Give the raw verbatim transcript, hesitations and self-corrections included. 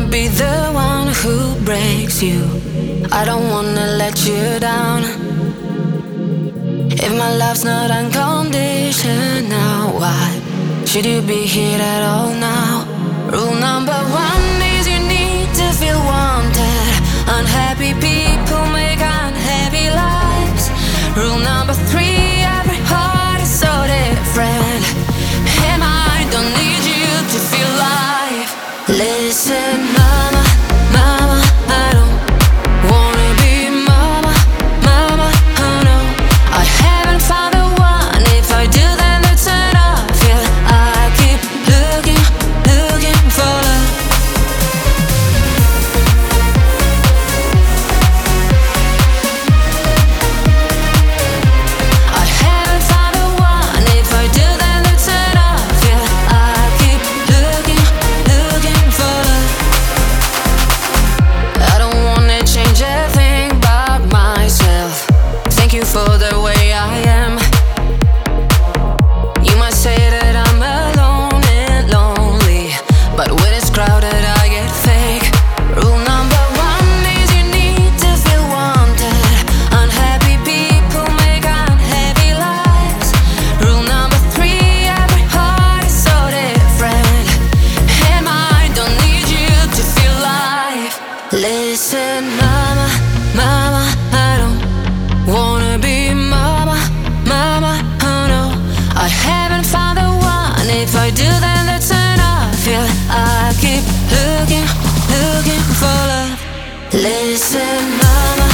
be the one who breaks you. I don't wanna let you down. If my love's not unconditional, why should you be here at all now? Rule number one is you need to feel wanted. Unhappy people make unhappy lives. Rule number three, every heart is so different, and I don't need you to feel life. Listen, mama, mama, I don't wanna be mama, mama, oh no. I haven't found the one. If I do, then that's enough. Yeah, I keep looking, looking for love. I haven't found the one. If I do, then that's enough. Yeah, I keep looking, looking for love. I don't wanna change a thing about myself. Thank you for the way I am. You might say that I'm alone and lonely, but when it's crowded I get fake. Rule number one is you need to feel wanted. Unhappy people make unhappy lives. Rule number three, every heart is so different, and I don't need you to feel life. Listen, mama, mama, I don't wanna be mama, mama, oh no. I haven't found the one. If I do, then that's enough. Yeah, I keep looking, looking for love. Listen, mama,